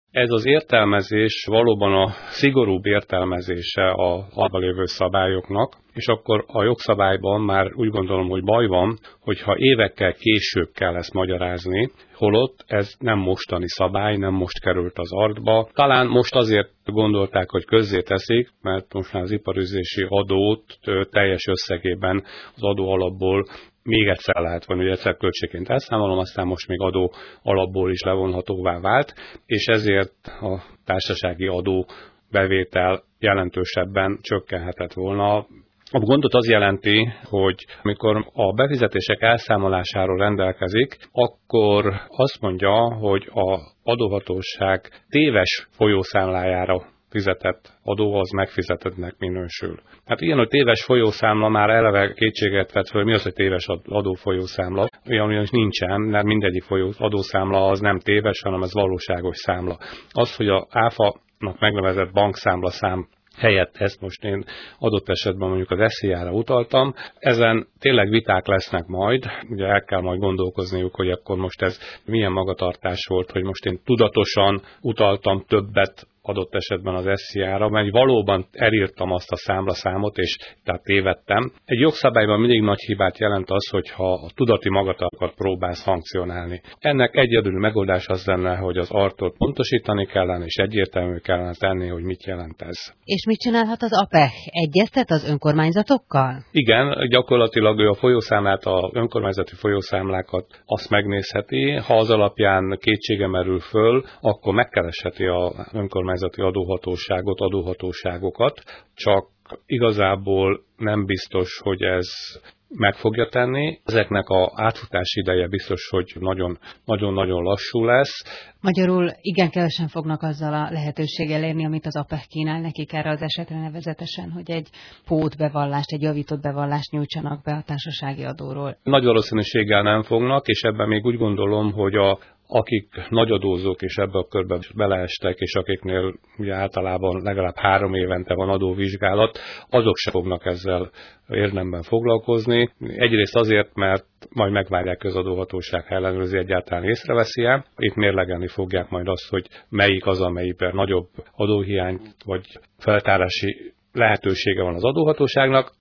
Ez az értelmezés valóban a szigorúbb értelmezése az abban lévő szabályoknak, és akkor a jogszabályban már úgy gondolom, hogy baj van, hogyha évekkel később kell ezt magyarázni, holott ez nem mostani szabály, nem most került az artba. Talán most azért gondolták, hogy közzéteszik, mert most már az iparüzési adót teljes összegében az adóalapból még egyszer lehet vonni, hogy egyszer költségként elszámolom, aztán most még adó alapból is levonhatóvá vált, és ezért a társasági adó bevétel jelentősebben csökkenhetett volna. A gondot az jelenti, hogy amikor a befizetések elszámolásáról rendelkezik, akkor azt mondja, hogy az adóhatóság téves folyószámlájára fizetett adó az megfizetettnek minősül. Hát ilyen, hogy téves folyószámla már eleve kétséget vet föl, mi az, hogy téves adófolyószámla? Olyan nincsen, mert mindegyik adószámla az nem téves, hanem ez valóságos számla. Az, hogy a ÁFA-nak megnevezett bankszámla szám helyett ezt most én adott esetben mondjuk az SZIA-ra utaltam. Ezen tényleg viták lesznek majd, ugye el kell majd gondolkozniuk, hogy akkor most ez milyen magatartás volt, hogy most én tudatosan utaltam többet adott esetben az SZIA-ra, mert valóban elírtam azt a számlaszámot, és tehát tévedtem. Egy jogszabályban mindig nagy hibát jelent az, hogyha a tudati magatartásokat próbál szankcionálni. Ennek egyedüli megoldás az lenne, hogy az artot pontosítani kellene, és egyértelmű kellene tenni, hogy mit jelent ez. És mit csinálhat az APEH? Egyeztet az önkormányzatokkal? Igen, gyakorlatilag ő a folyószámlát, az önkormányzati folyószámlákat azt megnézheti. Ha az alapján kétsége merül föl, akkor megkeresheti az önkormányzati adóhatóságokat, csak igazából nem biztos, hogy ez meg fogja tenni. Ezeknek az átfutási ideje biztos, hogy nagyon-nagyon lassú lesz. Magyarul igen kevesen fognak azzal a lehetőséggel érni, amit az APEH kínál nekik erre az esetre nevezetesen, hogy egy pótbevallást, egy javított bevallást nyújtsanak be a társasági adóról. Nagy valószínűséggel nem fognak, és ebben még úgy gondolom, hogy akik nagyadózók és ebbe a körbe beleestek, és akiknél ugye általában legalább 3 évente van adóvizsgálat, azok se fognak ezzel érdemben foglalkozni. Egyrészt azért, mert majd megvárják, az adóhatóság ellenőrzi, egyáltalán észreveszi-e. Itt mérlegelni fogják majd azt, hogy melyik az, amelyikben nagyobb adóhiány vagy feltárási lehetősége van az adóhatóságnak.